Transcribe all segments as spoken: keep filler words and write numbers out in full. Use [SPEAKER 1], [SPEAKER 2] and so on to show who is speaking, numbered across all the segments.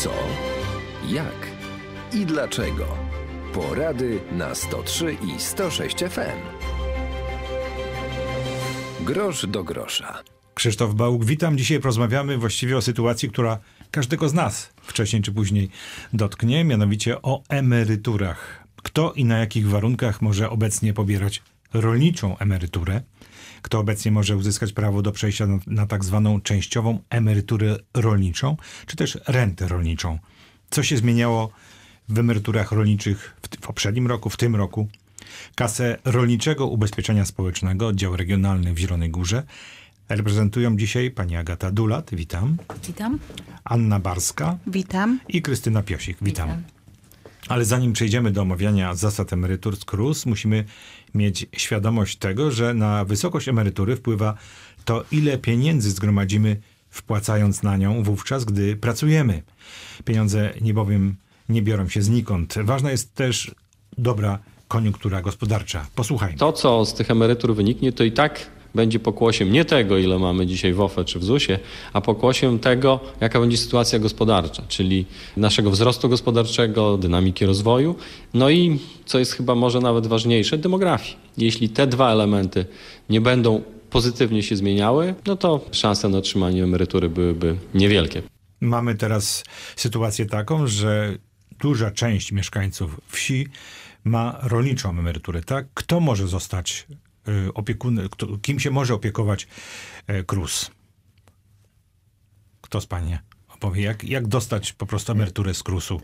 [SPEAKER 1] Co, jak i dlaczego. Porady na sto trzy i sto sześć F M. Grosz do grosza.
[SPEAKER 2] Krzysztof Bałuk, witam. Dzisiaj porozmawiamy właściwie o sytuacji, która każdego z nas wcześniej czy później dotknie, mianowicie o emeryturach. Kto i na jakich warunkach może obecnie pobierać rolniczą emeryturę? Kto obecnie może uzyskać prawo do przejścia na, na tak zwaną częściową emeryturę rolniczą, czy też rentę rolniczą? Co się zmieniało w emeryturach rolniczych w, w poprzednim roku, w tym roku? Kasę Rolniczego Ubezpieczenia Społecznego, oddział regionalny w Zielonej Górze, reprezentują dzisiaj pani Agata Dulat, witam.
[SPEAKER 3] Witam.
[SPEAKER 2] Anna Barska.
[SPEAKER 3] Witam.
[SPEAKER 2] I Krystyna Piosik, witam.
[SPEAKER 3] Witam.
[SPEAKER 2] Ale zanim przejdziemy do omawiania zasad emerytur z K R U S, musimy mieć świadomość tego, że na wysokość emerytury wpływa to, ile pieniędzy zgromadzimy, wpłacając na nią wówczas, gdy pracujemy. Pieniądze nie bowiem nie biorą się znikąd. Ważna jest też dobra koniunktura gospodarcza. Posłuchajmy.
[SPEAKER 4] To, co z tych emerytur wyniknie, to i tak będzie pokłosiem nie tego, ile mamy dzisiaj w O F E czy w Z U S ie, a pokłosiem tego, jaka będzie sytuacja gospodarcza, czyli naszego wzrostu gospodarczego, dynamiki rozwoju, no i, co jest chyba może nawet ważniejsze, demografii. Jeśli te dwa elementy nie będą pozytywnie się zmieniały, no to szanse na otrzymanie emerytury byłyby niewielkie.
[SPEAKER 2] Mamy teraz sytuację taką, że duża część mieszkańców wsi ma rolniczą emeryturę, tak? Kto może zostać y, opiekunem, kto, kim się może opiekować y, K R U S? Kto z pani opowie, jak, jak dostać po prostu emeryturę z K R U S u?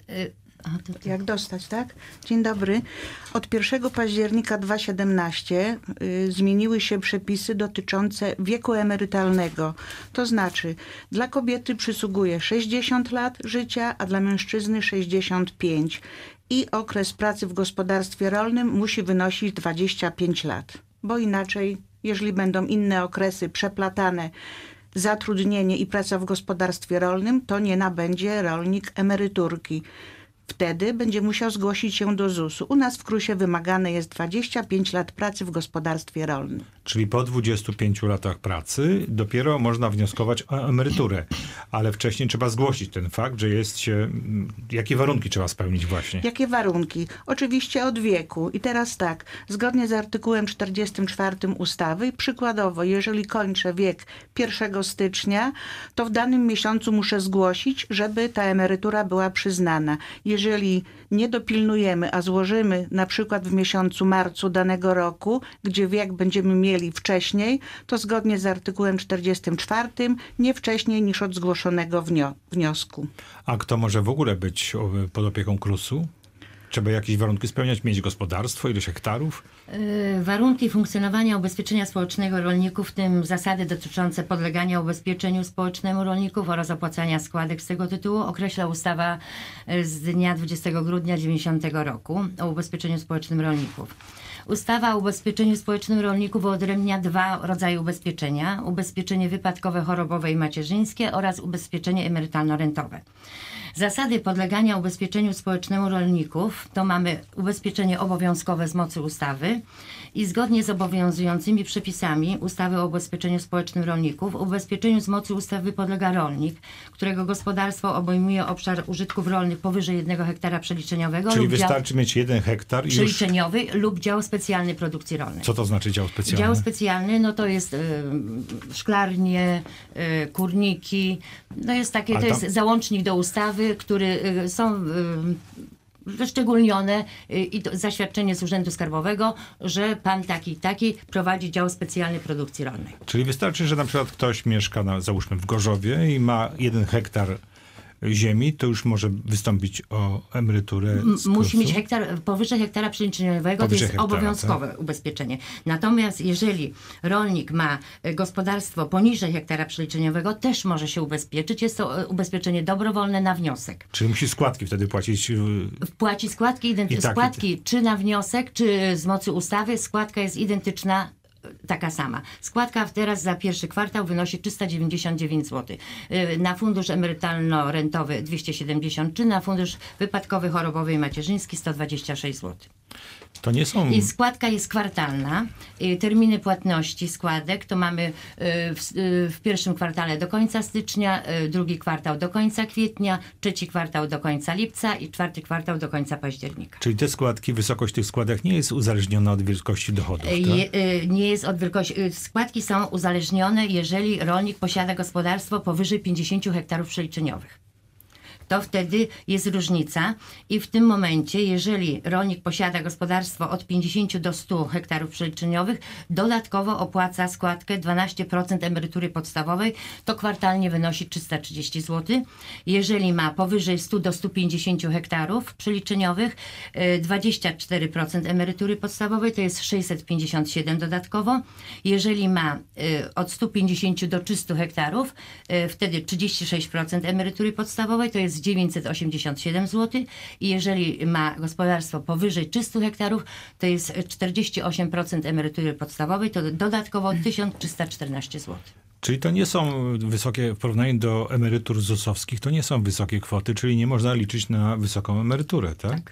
[SPEAKER 3] Jak dostać, tak? Dzień dobry. Od pierwszego października dwa tysiące siedemnastego y, zmieniły się przepisy dotyczące wieku emerytalnego. To znaczy, dla kobiety przysługuje sześćdziesiąt lat życia, a dla mężczyzny sześćdziesiąt pięć. I okres pracy w gospodarstwie rolnym musi wynosić dwadzieścia pięć lat. Bo inaczej, jeżeli będą inne okresy przeplatane, zatrudnienie i praca w gospodarstwie rolnym, to nie nabędzie rolnik emeryturki. Wtedy będzie musiał zgłosić się do Z U S u. U nas w K R U S ie wymagane jest dwadzieścia pięć lat pracy w gospodarstwie rolnym.
[SPEAKER 2] Czyli po dwudziestu pięciu latach pracy dopiero można wnioskować o emeryturę. Ale wcześniej trzeba zgłosić ten fakt, że jest się... Jakie warunki trzeba spełnić właśnie?
[SPEAKER 3] Jakie warunki? Oczywiście od wieku. I teraz tak, zgodnie z artykułem czterdziestym czwartym ustawy, przykładowo, jeżeli kończę wiek pierwszego stycznia, to w danym miesiącu muszę zgłosić, żeby ta emerytura była przyznana. Jeżeli nie dopilnujemy, a złożymy na przykład w miesiącu marcu danego roku, gdzie wiek będziemy mieli wcześniej, to zgodnie z artykułem czterdziestym czwartym nie wcześniej niż od zgłoszonego wnio- wniosku.
[SPEAKER 2] A kto może w ogóle być pod opieką K R U S u? Trzeba jakieś warunki spełniać, mieć gospodarstwo, ileś hektarów?
[SPEAKER 5] Yy, warunki funkcjonowania ubezpieczenia społecznego rolników, w tym zasady dotyczące podlegania ubezpieczeniu społecznemu rolników oraz opłacania składek z tego tytułu, określa ustawa z dnia dwudziestego grudnia tysiąc dziewięćset dziewięćdziesiątego roku o ubezpieczeniu społecznym rolników. Ustawa o ubezpieczeniu społecznym rolników wyodrębnia dwa rodzaje ubezpieczenia. Ubezpieczenie wypadkowe, chorobowe i macierzyńskie oraz ubezpieczenie emerytalno-rentowe. Zasady podlegania ubezpieczeniu społecznemu rolników to mamy ubezpieczenie obowiązkowe z mocy ustawy i zgodnie z obowiązującymi przepisami ustawy o ubezpieczeniu społecznym rolników ubezpieczeniu z mocy ustawy podlega rolnik, którego gospodarstwo obejmuje obszar użytków rolnych powyżej jednego hektara przeliczeniowego.
[SPEAKER 2] Czyli
[SPEAKER 5] lub
[SPEAKER 2] wystarczy
[SPEAKER 5] dział
[SPEAKER 2] mieć jeden hektar i
[SPEAKER 5] przeliczeniowy już... lub dział specjalny produkcji rolnej.
[SPEAKER 2] Co to znaczy dział specjalny?
[SPEAKER 5] Dział specjalny, no to jest y, szklarnie, y, kurniki, no jest takie,
[SPEAKER 2] A
[SPEAKER 5] to
[SPEAKER 2] tam...
[SPEAKER 5] jest załącznik do ustawy, który y, są y, wyszczególnione y, i to zaświadczenie z Urzędu Skarbowego, że pan taki taki prowadzi dział specjalny produkcji rolnej.
[SPEAKER 2] Czyli wystarczy, że na przykład ktoś mieszka, na, załóżmy w Gorzowie i ma jeden hektar ziemi, to już może wystąpić o emeryturę z
[SPEAKER 5] M- Musi
[SPEAKER 2] K R U S u?
[SPEAKER 5] mieć hektar, powyżej hektara przeliczeniowego,
[SPEAKER 2] Powyżej
[SPEAKER 5] to jest
[SPEAKER 2] hektara,
[SPEAKER 5] obowiązkowe
[SPEAKER 2] tak?
[SPEAKER 5] ubezpieczenie. Natomiast jeżeli rolnik ma gospodarstwo poniżej hektara przeliczeniowego, też może się ubezpieczyć. Jest to ubezpieczenie dobrowolne na wniosek.
[SPEAKER 2] Czyli musi składki wtedy płacić?
[SPEAKER 5] Płaci składki, identy-
[SPEAKER 2] I tak,
[SPEAKER 5] składki
[SPEAKER 2] i...
[SPEAKER 5] czy na wniosek, czy z mocy ustawy, składka jest identyczna, taka sama. Składka teraz za pierwszy kwartał wynosi trzysta dziewięćdziesiąt dziewięć złotych. Na fundusz emerytalno-rentowy dwieście siedemdziesiąt, czy na fundusz wypadkowy, chorobowy i macierzyński sto dwadzieścia sześć złotych.
[SPEAKER 2] To nie są...
[SPEAKER 5] I składka jest kwartalna. I terminy płatności składek to mamy y, w, y, w pierwszym kwartale do końca stycznia, y, drugi kwartał do końca kwietnia, trzeci kwartał do końca lipca i czwarty kwartał do końca października.
[SPEAKER 2] Czyli te składki, wysokość tych składek nie jest uzależniona od wielkości dochodów, tak?
[SPEAKER 5] Je, y, nie jest od wielkości. Y, składki są uzależnione, jeżeli rolnik posiada gospodarstwo powyżej pięćdziesięciu hektarów przeliczeniowych. To wtedy jest różnica i w tym momencie, jeżeli rolnik posiada gospodarstwo od pięćdziesięciu do stu hektarów przeliczeniowych, dodatkowo opłaca składkę dwanaście procent emerytury podstawowej, to kwartalnie wynosi trzysta trzydzieści złotych. Jeżeli ma powyżej stu do stu pięćdziesięciu hektarów przeliczeniowych, dwadzieścia cztery procent emerytury podstawowej, to jest sześćset pięćdziesiąt siedem dodatkowo. Jeżeli ma od stu pięćdziesięciu do trzystu hektarów, wtedy trzydzieści sześć procent emerytury podstawowej, to jest dziewięćset osiemdziesiąt siedem złotych i jeżeli ma gospodarstwo powyżej trzystu hektarów, to jest czterdzieści osiem procent emerytury podstawowej, to dodatkowo tysiąc trzysta czternaście złotych.
[SPEAKER 2] Czyli to nie są wysokie, w porównaniu do emerytur zusowskich, to nie są wysokie kwoty, czyli nie można liczyć na wysoką emeryturę, tak?
[SPEAKER 5] Tak.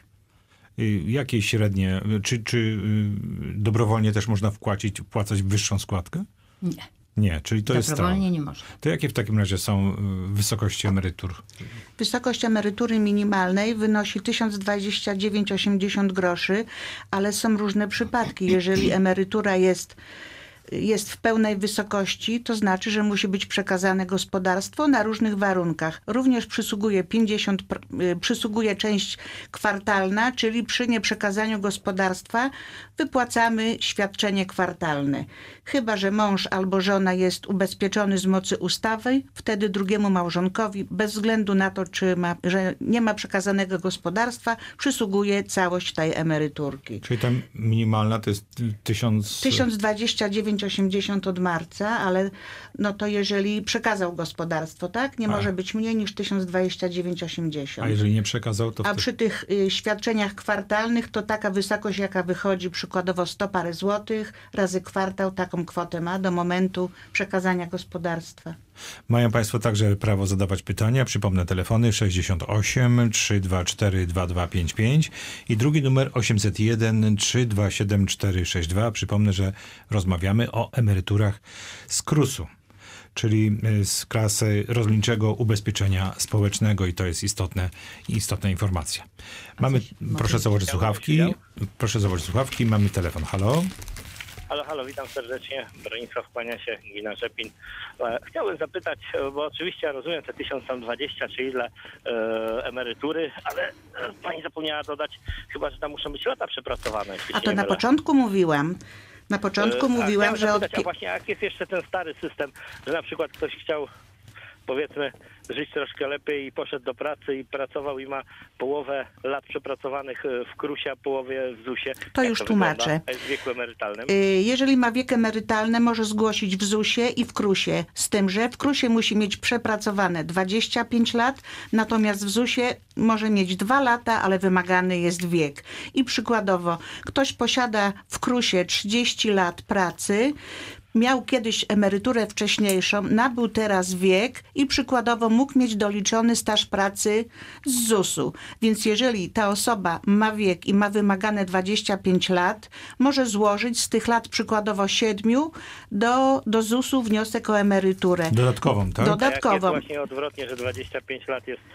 [SPEAKER 2] Jakie średnie, czy, czy dobrowolnie też można wpłacić, wpłacać wyższą składkę?
[SPEAKER 5] Nie.
[SPEAKER 2] Nie, czyli to jest
[SPEAKER 5] Dobrowolnie nie można.
[SPEAKER 2] To jakie w takim razie są wysokości emerytur?
[SPEAKER 3] Wysokość emerytury minimalnej wynosi tysiąc dwadzieścia dziewięć przecinek osiemdziesiąt groszy, ale są różne przypadki. Jeżeli emerytura jest jest w pełnej wysokości, to znaczy, że musi być przekazane gospodarstwo na różnych warunkach. Również przysługuje pięćdziesiąt, przysługuje część kwartalna, czyli przy nieprzekazaniu gospodarstwa wypłacamy świadczenie kwartalne. Chyba że mąż albo żona jest ubezpieczony z mocy ustawy, wtedy drugiemu małżonkowi, bez względu na to, czy ma, że nie ma przekazanego gospodarstwa, przysługuje całość tej emeryturki.
[SPEAKER 2] Czyli ta minimalna to jest tysiąc...
[SPEAKER 3] tysiąc dwadzieścia dziewięć przecinek osiemdziesiąt od marca, ale no to jeżeli przekazał gospodarstwo, tak? Nie
[SPEAKER 2] A.
[SPEAKER 3] może być mniej niż tysiąc dwadzieścia dziewięć przecinek osiemdziesiąt.
[SPEAKER 2] A jeżeli nie przekazał, to...
[SPEAKER 3] A
[SPEAKER 2] wtedy...
[SPEAKER 3] przy tych y, świadczeniach kwartalnych to taka wysokość, jaka wychodzi, przykładowo sto parę złotych razy kwartał, taką kwotę ma do momentu przekazania gospodarstwa.
[SPEAKER 2] Mają państwo także prawo zadawać pytania. Przypomnę telefony sześćdziesiąt osiem trzysta dwadzieścia cztery dwa dwa pięć pięć i drugi numer osiemset jeden trzysta dwadzieścia siedem cztery sześć dwa. Przypomnę, że rozmawiamy o emeryturach z KRUS-u, czyli z klasy rolniczego ubezpieczenia społecznego i to jest istotne, istotna informacja. Mamy, proszę założyć słuchawki. Proszę założyć słuchawki. Mamy telefon. Halo?
[SPEAKER 6] Halo, halo, witam serdecznie. Bronisław, kłania się, Gmina Rzepin. Chciałbym zapytać, bo oczywiście ja rozumiem te tysiąc dwadzieścia czy ile e, emerytury, ale pani zapomniała dodać, chyba że tam muszą być lata przepracowane.
[SPEAKER 3] A to na mylę. początku mówiłam. Na początku
[SPEAKER 6] e,
[SPEAKER 3] mówiłam, że...
[SPEAKER 6] Zapytać,
[SPEAKER 3] od...
[SPEAKER 6] a właśnie jak jest jeszcze ten stary system, że na przykład ktoś chciał, powiedzmy, żyć troszkę lepiej i poszedł do pracy i pracował i ma połowę lat przepracowanych w KRUS-ie, a połowę w zusie.
[SPEAKER 3] To już
[SPEAKER 6] to
[SPEAKER 3] tłumaczę.
[SPEAKER 6] Jest w wieku emerytalnym.
[SPEAKER 3] Jeżeli ma wiek emerytalny, może zgłosić w zusie i w KRUS-ie. Z tym, że w KRUS-ie musi mieć przepracowane dwadzieścia pięć lat, natomiast w zusie może mieć dwa lata, ale wymagany jest wiek. I przykładowo, ktoś posiada w KRUS-ie trzydzieści lat pracy, miał kiedyś emeryturę wcześniejszą, nabył teraz wiek i przykładowo mógł mieć doliczony staż pracy z zusu. Więc jeżeli ta osoba ma wiek i ma wymagane dwadzieścia pięć lat, może złożyć z tych lat przykładowo siedmiu do, do zusu wniosek o emeryturę.
[SPEAKER 2] Dodatkową, tak?
[SPEAKER 3] Dodatkową.
[SPEAKER 6] A jak jest właśnie odwrotnie, że dwadzieścia pięć lat jest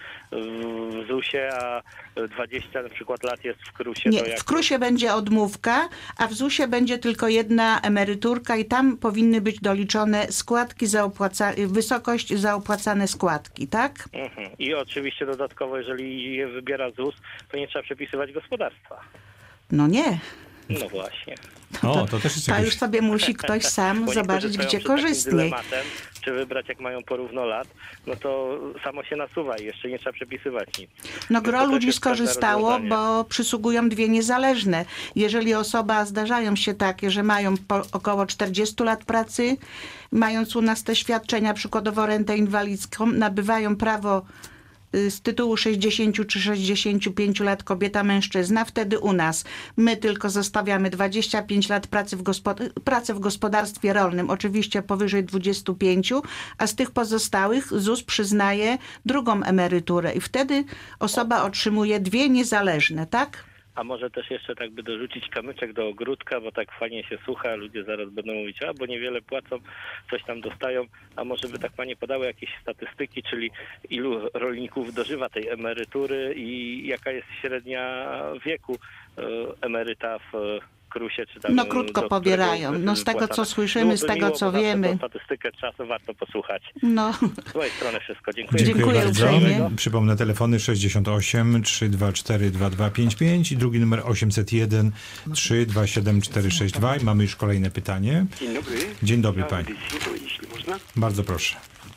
[SPEAKER 6] w zusie, a dwadzieścia na przykład lat jest w KRUS-ie.
[SPEAKER 3] Nie,
[SPEAKER 6] to jak...
[SPEAKER 3] w KRUS-ie będzie odmówka, a w zusie będzie tylko jedna emeryturka i tam powinny być doliczone składki za opłaca... wysokość za opłacane składki, tak?
[SPEAKER 6] Mhm. I oczywiście dodatkowo, jeżeli je wybiera ZUS, to nie trzeba przepisywać gospodarstwa.
[SPEAKER 3] No nie.
[SPEAKER 6] No właśnie.
[SPEAKER 2] O, to też jest
[SPEAKER 3] To
[SPEAKER 2] jakieś...
[SPEAKER 3] już sobie musi ktoś sam
[SPEAKER 6] Bo
[SPEAKER 3] zobaczyć, gdzie
[SPEAKER 6] przed
[SPEAKER 3] korzystniej.
[SPEAKER 6] takim dylematem, czy wybrać jak mają porówno lat, no to samo się nasuwa i jeszcze nie trzeba przepisywać nic.
[SPEAKER 3] No
[SPEAKER 6] Więc
[SPEAKER 3] gro
[SPEAKER 6] to też
[SPEAKER 3] ludzi
[SPEAKER 6] jest pewne
[SPEAKER 3] skorzystało,
[SPEAKER 6] rozwiązanie.
[SPEAKER 3] bo przysługują dwie niezależne. Jeżeli osoba, zdarzają się takie, że mają po około czterdziestu lat pracy, mając u nas te świadczenia, przykładowo rentę inwalidzką, nabywają prawo z tytułu sześćdziesięciu czy sześćdziesięciu pięciu lat kobieta, mężczyzna, wtedy u nas my tylko zostawiamy dwadzieścia pięć lat pracy w, gospod- pracy w gospodarstwie rolnym, oczywiście powyżej dwudziestu pięciu, a z tych pozostałych ZUS przyznaje drugą emeryturę i wtedy osoba otrzymuje dwie niezależne, tak?
[SPEAKER 6] A może też jeszcze tak by dorzucić kamyczek do ogródka, bo tak fajnie się słucha, ludzie zaraz będą mówić, a bo niewiele płacą, coś tam dostają, a może by tak panie podały jakieś statystyki, czyli ilu rolników dożywa tej emerytury i jaka jest średnia wieku e, emeryta w Krusie, czy tam,
[SPEAKER 3] No krótko
[SPEAKER 6] do
[SPEAKER 3] pobierają. No z tego, co słyszymy, z tego, co wiemy.
[SPEAKER 6] Statystykę czasu warto posłuchać.
[SPEAKER 3] No.
[SPEAKER 6] Z mojej strony wszystko. Dziękuję.
[SPEAKER 2] Dziękuję,
[SPEAKER 3] Dziękuję
[SPEAKER 2] bardzo.
[SPEAKER 3] uprzejmie.
[SPEAKER 2] Przypomnę telefony sześćdziesiąt osiem, trzysta dwadzieścia cztery, dwa dwa pięć pięć i drugi numer osiemset jeden, trzysta dwadzieścia siedem, czterysta sześćdziesiąt dwa. I mamy już kolejne pytanie.
[SPEAKER 7] Dzień dobry.
[SPEAKER 2] Dzień dobry,
[SPEAKER 7] Ja
[SPEAKER 2] panie.
[SPEAKER 7] audycję, jeśli można.
[SPEAKER 2] Bardzo proszę.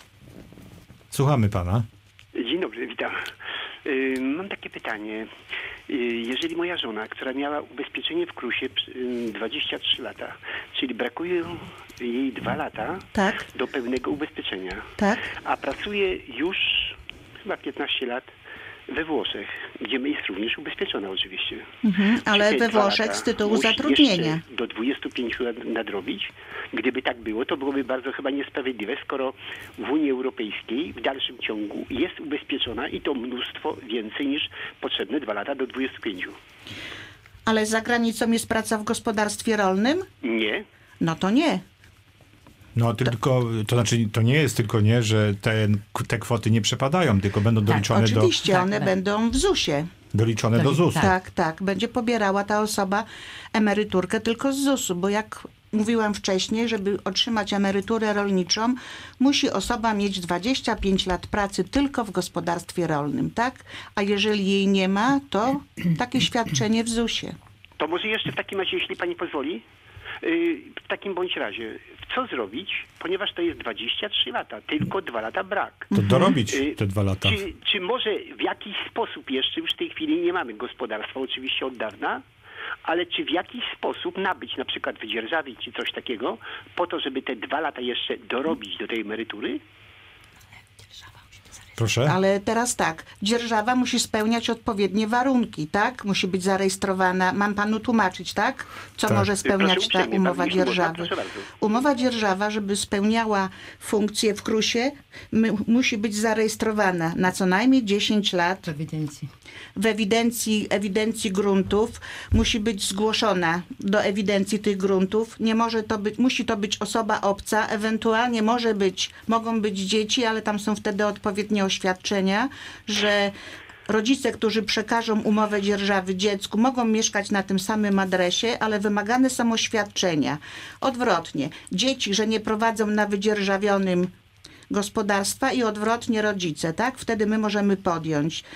[SPEAKER 2] Słuchamy pana.
[SPEAKER 7] Dzień dobry, witam. Y, Mam takie pytanie. Y, Jeżeli moja żona, która miała ubezpieczenie w Krusie y, dwadzieścia trzy lata, czyli brakuje jej dwa lata
[SPEAKER 3] Tak,
[SPEAKER 7] do pełnego ubezpieczenia,
[SPEAKER 3] tak.
[SPEAKER 7] a pracuje już chyba piętnaście lat we Włoszech, gdzie jest również ubezpieczona oczywiście.
[SPEAKER 3] Mhm. Ale
[SPEAKER 7] Czy te
[SPEAKER 3] we
[SPEAKER 7] dwa
[SPEAKER 3] Włoszech
[SPEAKER 7] lata
[SPEAKER 3] z tytułu
[SPEAKER 7] musi
[SPEAKER 3] zatrudnienia.
[SPEAKER 7] jeszcze do dwudziestu pięciu lat nadrobić. Gdyby tak było, to byłoby bardzo chyba niesprawiedliwe, skoro w Unii Europejskiej w dalszym ciągu jest ubezpieczona i to mnóstwo więcej niż potrzebne dwa lata do dwudziestu pięciu.
[SPEAKER 3] Ale za granicą jest praca w gospodarstwie rolnym?
[SPEAKER 7] Nie.
[SPEAKER 3] No to nie.
[SPEAKER 2] No tylko, to znaczy, to nie jest tylko nie, że te, te kwoty nie przepadają, tylko będą doliczone, do,
[SPEAKER 3] Oczywiście,
[SPEAKER 5] Tak,
[SPEAKER 3] one
[SPEAKER 5] tak.
[SPEAKER 3] będą w zusie.
[SPEAKER 2] doliczone do zusu.
[SPEAKER 3] Tak, tak. Będzie pobierała ta osoba emeryturkę tylko z zusu, bo jak mówiłam wcześniej, żeby otrzymać emeryturę rolniczą, musi osoba mieć dwadzieścia pięć lat pracy tylko w gospodarstwie rolnym, tak? A jeżeli jej nie ma, to takie świadczenie w zusie.
[SPEAKER 7] To może jeszcze w takim razie, jeśli pani pozwoli, yy, w takim bądź razie, co zrobić, ponieważ to jest dwadzieścia trzy lata, tylko dwa lata brak.
[SPEAKER 2] To dorobić
[SPEAKER 7] Y,
[SPEAKER 2] te dwa lata.
[SPEAKER 7] Czy, czy może w jakiś sposób jeszcze, już w tej chwili nie mamy gospodarstwa oczywiście od dawna, ale czy w jakiś sposób nabyć na przykład wydzierżawić czy coś takiego, po to, żeby te dwa lata jeszcze dorobić do tej emerytury?
[SPEAKER 2] Proszę.
[SPEAKER 3] Ale teraz tak, dzierżawa musi spełniać odpowiednie warunki, tak? Musi być zarejestrowana. Mam panu tłumaczyć, tak? Co
[SPEAKER 2] Tak.
[SPEAKER 3] może spełniać
[SPEAKER 7] Proszę
[SPEAKER 3] ta
[SPEAKER 7] uprzejmie,
[SPEAKER 3] umowa
[SPEAKER 7] pan, jeśli można,
[SPEAKER 3] dzierżawy?
[SPEAKER 7] proszę bardzo.
[SPEAKER 3] Umowa dzierżawa, żeby spełniała funkcję w Krusie, my, musi być zarejestrowana na co najmniej dziesięć lat.
[SPEAKER 5] W ewidencji.
[SPEAKER 3] W ewidencji, ewidencji gruntów musi być zgłoszona do ewidencji tych gruntów. Nie może to być, musi to być osoba obca, ewentualnie może być, mogą być dzieci, ale tam są wtedy odpowiednie oświadczenia, że rodzice, którzy przekażą umowę dzierżawy dziecku, mogą mieszkać na tym samym adresie, ale wymagane są oświadczenia. Odwrotnie, dzieci, że nie prowadzą na wydzierżawionym gospodarstwa i odwrotnie rodzice, tak? Wtedy my możemy podjąć.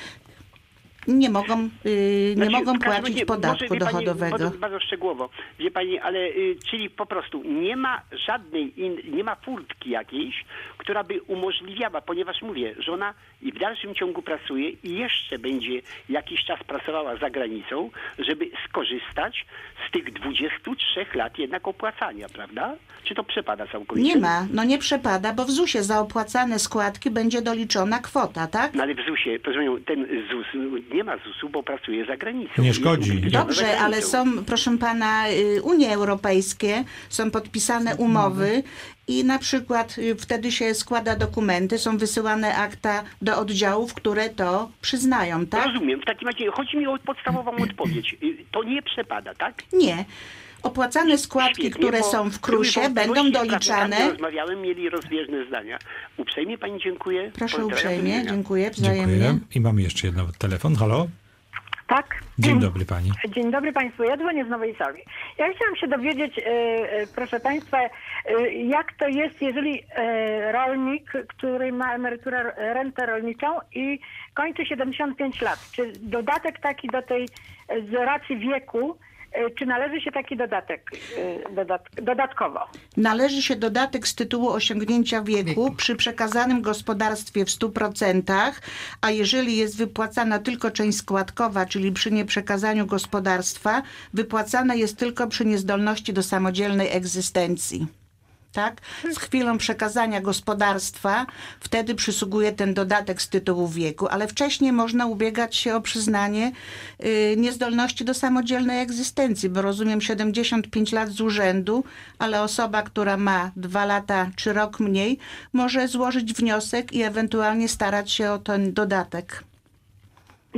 [SPEAKER 3] Nie mogą, yy, nie
[SPEAKER 7] Znaczy,
[SPEAKER 3] mogą
[SPEAKER 7] w każdym
[SPEAKER 3] płacić
[SPEAKER 7] razie,
[SPEAKER 3] podatku
[SPEAKER 7] może, wie pani,
[SPEAKER 3] dochodowego.
[SPEAKER 7] Bardzo, bardzo szczegółowo, wie pani, ale y, czyli po prostu nie ma żadnej, in, nie ma furtki jakiejś, która by umożliwiała, ponieważ mówię, żona i w dalszym ciągu pracuje i jeszcze będzie jakiś czas pracowała za granicą, żeby skorzystać z tych dwudziestu trzech lat jednak opłacania, prawda? Czy to przepada całkowicie?
[SPEAKER 3] Nie ma, no nie przepada, bo w zusie za opłacane składki będzie doliczona kwota, tak?
[SPEAKER 7] No ale w zusie, proszę panią, ten ZUS, nie ma zusu, bo pracuje za granicą.
[SPEAKER 2] Nie
[SPEAKER 7] Jest
[SPEAKER 2] szkodzi.
[SPEAKER 7] ubezpieczony za
[SPEAKER 3] Dobrze,
[SPEAKER 7] granicą.
[SPEAKER 3] ale są, proszę pana, y, Unie Europejskie, są podpisane umowy i na przykład y, wtedy się składa dokumenty, są wysyłane akta do oddziałów, które to przyznają, tak?
[SPEAKER 7] Rozumiem. W takim razie chodzi mi o podstawową odpowiedź. Y, To nie przepada, tak?
[SPEAKER 3] Nie. Opłacane składki,
[SPEAKER 7] Świetnie,
[SPEAKER 3] które
[SPEAKER 7] bo
[SPEAKER 3] są w
[SPEAKER 7] były
[SPEAKER 3] Krusie, będą
[SPEAKER 7] wątpliwości,
[SPEAKER 3] doliczane.
[SPEAKER 7] prawda, rozmawiałem, mieli rozbieżne zdania. Uprzejmie pani dziękuję.
[SPEAKER 3] Proszę
[SPEAKER 7] Pozdrawiam, do
[SPEAKER 3] uprzejmie,
[SPEAKER 7] widzenia.
[SPEAKER 3] dziękuję wzajemnie.
[SPEAKER 2] Dziękuję. I mamy jeszcze jeden telefon. Halo?
[SPEAKER 8] Tak.
[SPEAKER 2] Dzień dobry pani.
[SPEAKER 8] Dzień dobry Państwu, ja dzwonię z Nowej Soli. Ja chciałam się dowiedzieć, e, e, proszę Państwa, e, jak to jest, jeżeli e, rolnik, który ma emeryturę, rentę rolniczą i kończy siedemdziesiąt pięć lat, czy dodatek taki do tej, e, z racji wieku, e, czy należy się taki dodatek e, dodat, dodatkowo?
[SPEAKER 3] Należy się dodatek z tytułu osiągnięcia wieku,
[SPEAKER 5] Wieku.
[SPEAKER 3] przy przekazanym gospodarstwie w stu procentach, a jeżeli jest wypłacana tylko część składkowa, czyli przy nieprzekazaniu gospodarstwa, wypłacana jest tylko przy niezdolności do samodzielnej egzystencji. Tak? Z chwilą przekazania gospodarstwa wtedy przysługuje ten dodatek z tytułu wieku, ale wcześniej można ubiegać się o przyznanie y, niezdolności do samodzielnej egzystencji, bo rozumiem siedemdziesiąt pięć lat z urzędu, ale osoba, która ma dwa lata czy rok mniej, może złożyć wniosek i ewentualnie starać się o ten dodatek.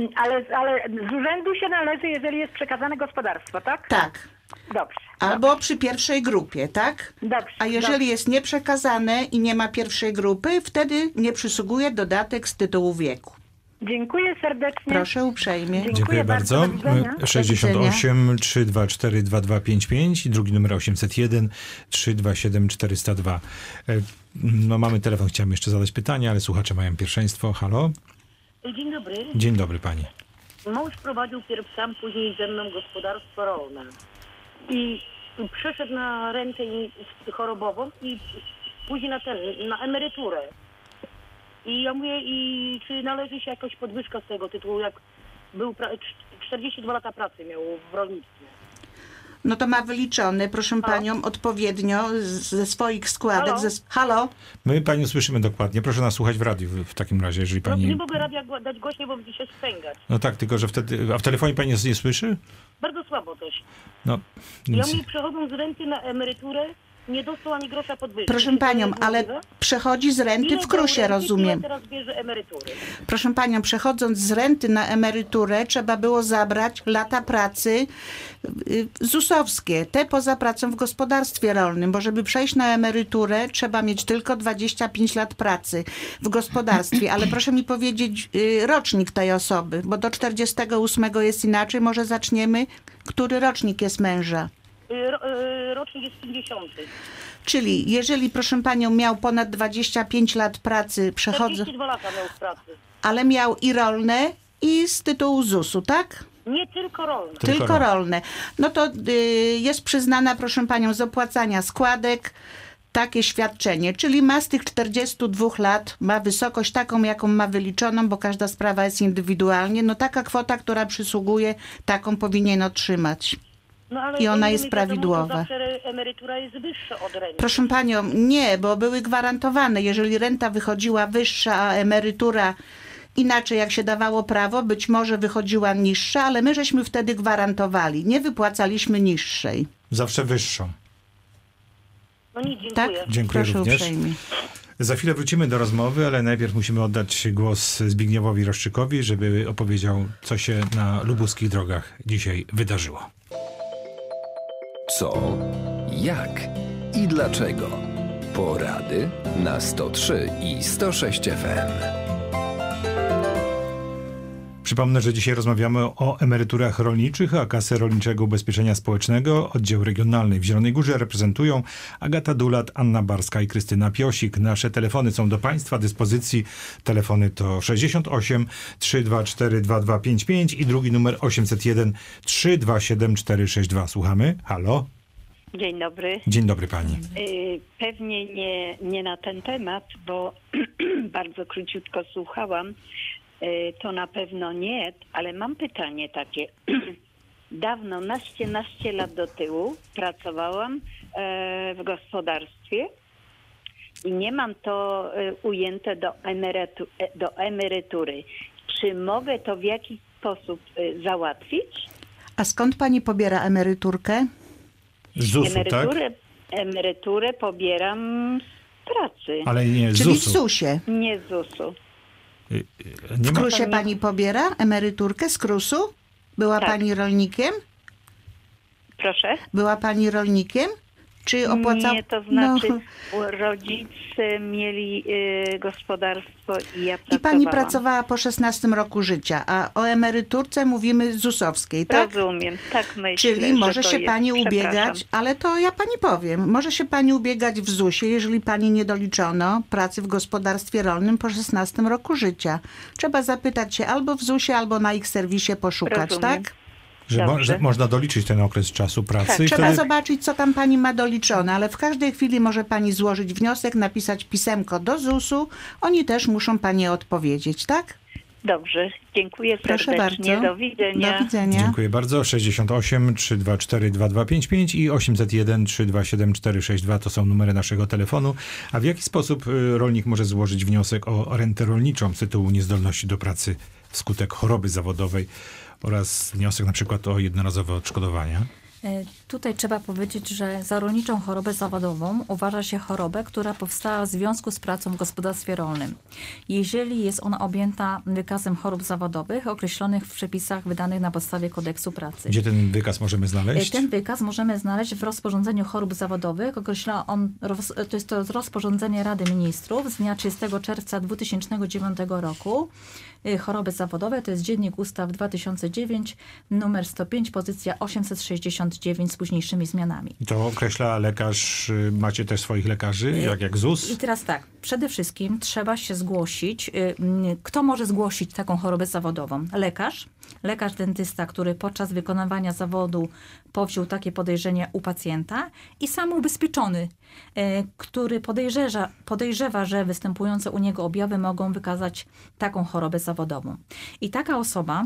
[SPEAKER 8] Ale, ale z urzędu się należy, jeżeli jest przekazane gospodarstwo, tak?
[SPEAKER 3] Tak.
[SPEAKER 8] Dobrze.
[SPEAKER 3] Albo przy pierwszej grupie, tak?
[SPEAKER 8] Dobrze.
[SPEAKER 3] A jeżeli
[SPEAKER 8] dobrze.
[SPEAKER 3] jest nieprzekazane i nie ma pierwszej grupy, wtedy nie przysługuje dodatek z tytułu wieku.
[SPEAKER 8] Dziękuję serdecznie.
[SPEAKER 3] Proszę uprzejmie.
[SPEAKER 8] Dziękuję
[SPEAKER 2] Dziękuję bardzo.
[SPEAKER 8] bardzo. Do widzenia.
[SPEAKER 2] sześćdziesiąt osiem trzysta dwadzieścia cztery dwa dwa pięć pięć i drugi numer osiemset jeden trzysta dwadzieścia siedem czterysta dwa. E, No mamy telefon, chciałem jeszcze zadać pytanie, ale słuchacze mają pierwszeństwo. Halo?
[SPEAKER 9] Dzień dobry.
[SPEAKER 2] Dzień dobry pani.
[SPEAKER 9] Mąż prowadził pierw sam, później ze mną gospodarstwo rolne. I przeszedł na rentę chorobową i później na ten, na emeryturę. I ja mówię, i czy należy się jakaś podwyżka z tego tytułu, jak był pra- czterdzieści dwa lata pracy miał w rolnictwie.
[SPEAKER 3] No to ma wyliczone, proszę
[SPEAKER 9] Halo?
[SPEAKER 3] panią, odpowiednio z- ze swoich składek.
[SPEAKER 9] Halo?
[SPEAKER 3] Ze... Halo?
[SPEAKER 2] My panią słyszymy dokładnie. Proszę nas słuchać w radiu w, w takim razie, jeżeli
[SPEAKER 9] No, nie
[SPEAKER 2] pani...
[SPEAKER 9] mogę radia gła- dać głośniej, bo będzie się spęgać.
[SPEAKER 2] No tak, tylko że wtedy... A w telefonie pani nie słyszy?
[SPEAKER 9] Bardzo słabo też.
[SPEAKER 2] No,
[SPEAKER 9] Ja
[SPEAKER 2] nic.
[SPEAKER 9] mówię, przechodząc z renty na emeryturę, nie dostał ani grosza podwyżki.
[SPEAKER 3] Proszę
[SPEAKER 9] Czy to
[SPEAKER 3] panią,
[SPEAKER 9] jest
[SPEAKER 3] ale
[SPEAKER 9] możliwe?
[SPEAKER 3] przechodzi z renty
[SPEAKER 9] Ile
[SPEAKER 3] w krusie,
[SPEAKER 9] brał renty,
[SPEAKER 3] rozumiem.
[SPEAKER 9] tyle teraz bierze emerytury.
[SPEAKER 3] Proszę panią, przechodząc z renty na emeryturę, trzeba było zabrać lata pracy y, zusowskie, te poza pracą w gospodarstwie rolnym, bo żeby przejść na emeryturę, trzeba mieć tylko dwadzieścia pięć lat pracy w gospodarstwie. Ale proszę mi powiedzieć y, rocznik tej osoby, bo do czterdziestego ósmego jest inaczej. Może zaczniemy, który rocznik jest męża?
[SPEAKER 9] Y, ro- y, Rocznik jest pięćdziesiąty.
[SPEAKER 3] Czyli jeżeli, proszę panią, miał ponad dwadzieścia pięć lat pracy, przechodzą,
[SPEAKER 9] czterdzieści dwa lata miał w pracy.
[SPEAKER 3] ale miał i rolne, i z tytułu zusu, tak?
[SPEAKER 9] Nie tylko rolne.
[SPEAKER 2] Tylko
[SPEAKER 3] Tylko
[SPEAKER 2] rolne.
[SPEAKER 3] rolne. No to y, jest przyznana, proszę panią, z opłacania składek takie świadczenie, czyli ma z tych czterdziestu dwóch lat, ma wysokość taką, jaką ma wyliczoną, bo każda sprawa jest indywidualnie, no taka kwota, która przysługuje, taką powinien otrzymać.
[SPEAKER 9] No, ale
[SPEAKER 3] I ona
[SPEAKER 9] o ile
[SPEAKER 3] jest
[SPEAKER 9] mi wiadomo, to
[SPEAKER 3] prawidłowa.
[SPEAKER 9] zawsze emerytura jest wyższa od renty.
[SPEAKER 3] Proszę panią, nie, bo były gwarantowane. Jeżeli renta wychodziła wyższa, a emerytura inaczej, jak się dawało prawo, być może wychodziła niższa, ale my żeśmy wtedy gwarantowali. Nie wypłacaliśmy niższej.
[SPEAKER 2] Zawsze wyższą.
[SPEAKER 9] No nic, dziękuję.
[SPEAKER 3] Tak?
[SPEAKER 2] Dziękuję
[SPEAKER 3] Proszę
[SPEAKER 2] również.
[SPEAKER 3] uprzejmie.
[SPEAKER 2] Za chwilę wrócimy do rozmowy, ale najpierw musimy oddać głos Zbigniewowi Roszczykowi, żeby opowiedział, co się na lubuskich drogach dzisiaj wydarzyło.
[SPEAKER 1] Co, jak i dlaczego? Porady na sto trzy i sto sześć F M.
[SPEAKER 2] Przypomnę, że dzisiaj rozmawiamy o emeryturach rolniczych, a Kasę Rolniczego Ubezpieczenia Społecznego, oddział regionalny w Zielonej Górze reprezentują Agata Dulat, Anna Barska i Krystyna Piosik. Nasze telefony są do Państwa dyspozycji. Telefony to sześćdziesiąt osiem trzysta dwadzieścia cztery dwa dwa pięć pięć i drugi numer osiemset jeden trzysta dwadzieścia siedem cztery sześć dwa. Słuchamy. Halo.
[SPEAKER 10] Dzień dobry.
[SPEAKER 2] Dzień dobry pani.
[SPEAKER 10] Y, Pewnie nie, nie na ten temat, bo bardzo króciutko słuchałam. Y, To na pewno nie, ale mam pytanie takie. Dawno, naście, naście lat do tyłu pracowałam e, w gospodarstwie i nie mam to e, ujęte do, emerytu, e, do emerytury. Czy mogę to w jakiś sposób e, załatwić?
[SPEAKER 3] A skąd pani pobiera emeryturkę?
[SPEAKER 2] Z zusu, tak?
[SPEAKER 10] Emeryturę, emeryturę pobieram z pracy,
[SPEAKER 2] Ale nie z
[SPEAKER 3] Czyli w
[SPEAKER 2] zusu.
[SPEAKER 3] zusie.
[SPEAKER 10] nie z zusu.
[SPEAKER 2] Nie
[SPEAKER 3] W
[SPEAKER 2] ma...
[SPEAKER 3] krusie pani pobiera emeryturkę z krusu? Była
[SPEAKER 10] Tak.
[SPEAKER 3] pani rolnikiem?
[SPEAKER 10] Proszę?
[SPEAKER 3] Była pani rolnikiem? Czy opłacał...
[SPEAKER 10] Nie, to znaczy
[SPEAKER 3] No.
[SPEAKER 10] rodzice mieli y, gospodarstwo i ja
[SPEAKER 3] I
[SPEAKER 10] pracowałam.
[SPEAKER 3] pani pracowała po szesnastym roku życia, a o emeryturce mówimy zusowskiej, tak?
[SPEAKER 10] Rozumiem, tak myślę,
[SPEAKER 3] Czyli
[SPEAKER 10] że
[SPEAKER 3] może
[SPEAKER 10] to
[SPEAKER 3] się
[SPEAKER 10] jest.
[SPEAKER 3] pani ubiegać,
[SPEAKER 10] Przepraszam.
[SPEAKER 3] ale to ja pani powiem, może się pani ubiegać w zusie, jeżeli pani nie doliczono pracy w gospodarstwie rolnym po szesnastym roku życia. Trzeba zapytać się albo w zusie, albo na ich serwisie poszukać,
[SPEAKER 10] Rozumiem.
[SPEAKER 3] tak?
[SPEAKER 2] Że, mo-
[SPEAKER 10] Dobrze.
[SPEAKER 2] że można doliczyć ten okres czasu pracy.
[SPEAKER 10] Tak,
[SPEAKER 2] i
[SPEAKER 3] Trzeba
[SPEAKER 2] wtedy...
[SPEAKER 3] zobaczyć, co tam pani ma doliczone, ale w każdej chwili może pani złożyć wniosek, napisać pisemko do zusu. Oni też muszą pani odpowiedzieć, tak?
[SPEAKER 10] Dobrze, dziękuję
[SPEAKER 3] Proszę
[SPEAKER 10] serdecznie.
[SPEAKER 3] bardzo.
[SPEAKER 10] Do widzenia.
[SPEAKER 3] Do widzenia.
[SPEAKER 2] Dziękuję bardzo. sześćdziesiąt osiem trzysta dwadzieścia cztery dwa dwa pięć pięć i osiemset jeden trzysta dwadzieścia siedem cztery sześć dwa to są numery naszego telefonu. A w jaki sposób y, rolnik może złożyć wniosek o rentę rolniczą z tytułu niezdolności do pracy wskutek choroby zawodowej oraz wniosek na przykład o jednorazowe odszkodowania?
[SPEAKER 11] Tutaj trzeba powiedzieć, że za rolniczą chorobę zawodową uważa się chorobę, która powstała w związku z pracą w gospodarstwie rolnym. Jeżeli jest ona objęta wykazem chorób zawodowych określonych w przepisach wydanych na podstawie kodeksu pracy.
[SPEAKER 2] Gdzie ten wykaz możemy znaleźć?
[SPEAKER 11] Ten wykaz możemy znaleźć w rozporządzeniu chorób zawodowych. Określa on, to jest to rozporządzenie Rady Ministrów z dnia trzydziestego czerwca dwa tysiące dziewiątego roku. Choroby zawodowe to jest Dziennik Ustaw dwa tysiące dziewięć, numer sto pięć, pozycja osiemset sześćdziesiąt dziewięć z późniejszymi zmianami.
[SPEAKER 2] I to określa lekarz, macie też swoich lekarzy, jak, jak Z U S?
[SPEAKER 11] I teraz tak, przede wszystkim trzeba się zgłosić. Kto może zgłosić taką chorobę zawodową? Lekarz, lekarz dentysta, który podczas wykonywania zawodu powziął takie podejrzenie u pacjenta i sam ubezpieczony, który podejrzewa, podejrzewa, że występujące u niego objawy mogą wykazać taką chorobę zawodową. I taka osoba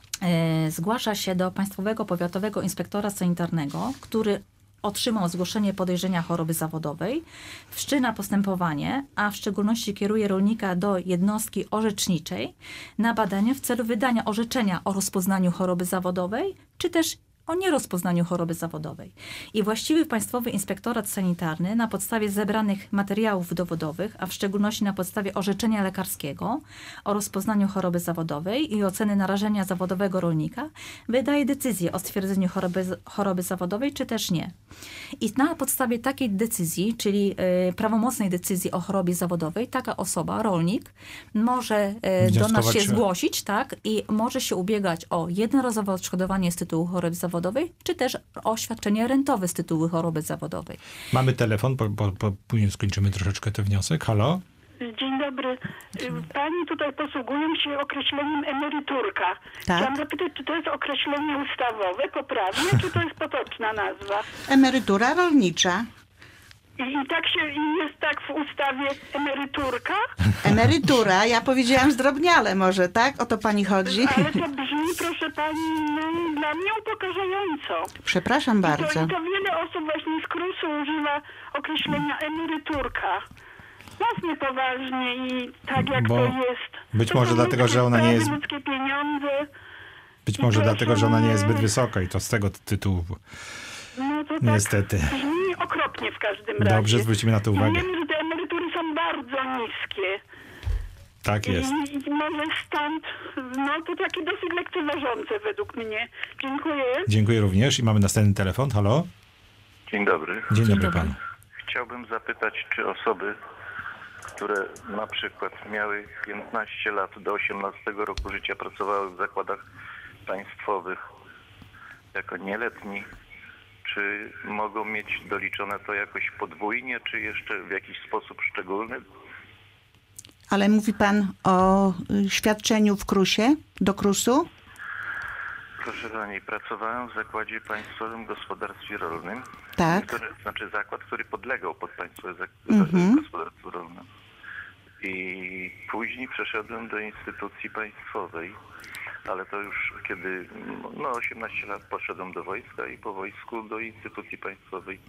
[SPEAKER 11] e, zgłasza się do Państwowego Powiatowego Inspektora Sanitarnego, który otrzymał zgłoszenie podejrzenia choroby zawodowej, wszczyna postępowanie, a w szczególności kieruje rolnika do jednostki orzeczniczej na badanie w celu wydania orzeczenia o rozpoznaniu choroby zawodowej, czy też o nierozpoznaniu choroby zawodowej. I właściwy Państwowy Inspektorat Sanitarny na podstawie zebranych materiałów dowodowych, a w szczególności na podstawie orzeczenia lekarskiego o rozpoznaniu choroby zawodowej i oceny narażenia zawodowego rolnika, wydaje decyzję o stwierdzeniu choroby, choroby zawodowej, czy też nie. I na podstawie takiej decyzji, czyli y, prawomocnej decyzji o chorobie zawodowej, taka osoba, rolnik, może y, do nas się zgłosić, tak, i może się ubiegać o jednorazowe odszkodowanie z tytułu choroby zawodowej, czy też o świadczenie rentowe z tytułu choroby zawodowej.
[SPEAKER 2] Mamy telefon, po, po, po, później skończymy troszeczkę ten wniosek. Halo?
[SPEAKER 12] Dzień dobry. Pani tutaj posługują się określeniem emeryturka.
[SPEAKER 3] Tak.
[SPEAKER 12] Chciałam zapytać, czy to jest określenie ustawowe, poprawne, czy to jest potoczna nazwa?
[SPEAKER 3] Emerytura rolnicza.
[SPEAKER 12] I, I tak się i jest tak w ustawie emeryturka?
[SPEAKER 3] Emerytura, ja powiedziałam zdrobniale może, tak? O to pani chodzi?
[SPEAKER 12] Ale to brzmi, proszę pani, no, dla mnie upokarzająco.
[SPEAKER 3] Przepraszam bardzo.
[SPEAKER 12] I to, I to wiele osób właśnie z krusu używa określenia emeryturka. Mocno poważnie i tak jak
[SPEAKER 2] Bo
[SPEAKER 12] to jest.
[SPEAKER 2] Być
[SPEAKER 12] to
[SPEAKER 2] może dlatego, że ona nie jest...
[SPEAKER 12] ludzkie pieniądze.
[SPEAKER 2] Być może dlatego, że ona nie jest zbyt wysoka i to z tego tytułu.
[SPEAKER 12] No to
[SPEAKER 2] niestety.
[SPEAKER 12] Tak brzmi okropnie w każdym razie.
[SPEAKER 2] Dobrze, zwrócimy na to uwagę.
[SPEAKER 12] I wiemy, że te emerytury są bardzo niskie.
[SPEAKER 2] Tak jest.
[SPEAKER 12] I, I może stąd, no to takie dosyć lekceważące według mnie. Dziękuję.
[SPEAKER 2] Dziękuję również i mamy następny telefon. Halo?
[SPEAKER 13] Dzień dobry.
[SPEAKER 2] Dzień dobry panu.
[SPEAKER 13] Chciałbym zapytać, czy osoby, które na przykład miały piętnaście lat do osiemnastego roku życia, pracowały w zakładach państwowych jako nieletni, czy mogą mieć doliczone to jakoś podwójnie, czy jeszcze w jakiś sposób szczególny?
[SPEAKER 3] Ale mówi pan o świadczeniu w krusie, do krusu?
[SPEAKER 13] Proszę pani, pracowałem w zakładzie państwowym gospodarstwie rolnym.
[SPEAKER 3] Tak.
[SPEAKER 13] Który, znaczy zakład, który podlegał pod państwowe zak-
[SPEAKER 3] Mhm.
[SPEAKER 13] gospodarstwo rolne. I później przeszedłem do instytucji państwowej, ale to już kiedy, no osiemnaście lat poszedłem do wojska i po wojsku do instytucji państwowej.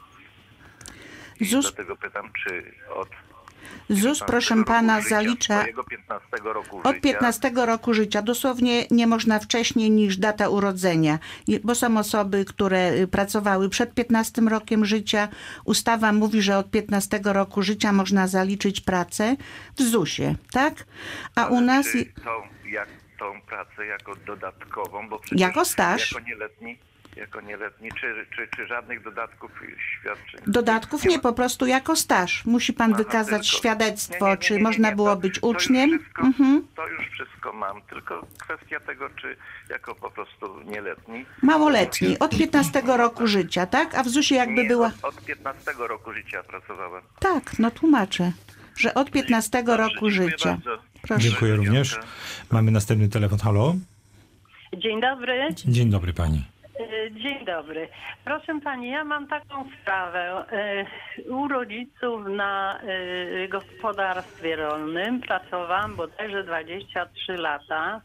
[SPEAKER 13] I
[SPEAKER 3] Z U S,
[SPEAKER 13] dlatego pytam, czy od
[SPEAKER 3] Z U S proszę pana,
[SPEAKER 13] życia,
[SPEAKER 3] zalicza
[SPEAKER 13] piętnastego roku
[SPEAKER 3] od
[SPEAKER 13] życia,
[SPEAKER 3] piętnastego roku życia. Dosłownie nie można wcześniej niż data urodzenia, I- bo są osoby, które y, pracowały przed piętnastym rokiem życia. Ustawa mówi, że od piętnastego roku życia można zaliczyć pracę w Z U S ie, tak? A u nas
[SPEAKER 13] czy tą, jak, tą pracę jako dodatkową, bo przecież
[SPEAKER 3] Jako staż.
[SPEAKER 13] jako nieletni, jako nieletni czy, czy, czy żadnych dodatków świadczeń?
[SPEAKER 3] dodatków
[SPEAKER 13] nie
[SPEAKER 3] nie,
[SPEAKER 13] ma.
[SPEAKER 3] po prostu jako staż. Musi pan
[SPEAKER 13] Aha,
[SPEAKER 3] wykazać
[SPEAKER 13] tylko-
[SPEAKER 3] świadectwo,
[SPEAKER 13] nie, nie, nie,
[SPEAKER 3] czy
[SPEAKER 13] nie, nie,
[SPEAKER 3] można
[SPEAKER 13] nie,
[SPEAKER 3] było
[SPEAKER 13] to-
[SPEAKER 3] być
[SPEAKER 13] to już
[SPEAKER 3] uczniem.
[SPEAKER 13] wszystko-
[SPEAKER 3] Mhm.
[SPEAKER 13] To już wszystko mam, tylko kwestia tego, czy jako po prostu nieletni.
[SPEAKER 3] Małoletni, od piętnastego roku życia, tak? A w Z U S ie jakby
[SPEAKER 13] Nie,
[SPEAKER 3] była...
[SPEAKER 13] Od, od piętnastego roku życia pracowałem.
[SPEAKER 3] Tak, no tłumaczę, że od piętnastego
[SPEAKER 13] Dobrze,
[SPEAKER 3] roku
[SPEAKER 13] dziękuję
[SPEAKER 3] życia.
[SPEAKER 13] bardzo.
[SPEAKER 3] Proszę.
[SPEAKER 2] Dziękuję również. Mamy następny telefon. Halo?
[SPEAKER 14] Dzień dobry.
[SPEAKER 2] Dzień dobry pani.
[SPEAKER 14] E, Dzień dobry. Proszę pani, ja mam taką sprawę. E, U rodziców na e, gospodarstwie rolnym pracowałam bodajże dwadzieścia trzy lata.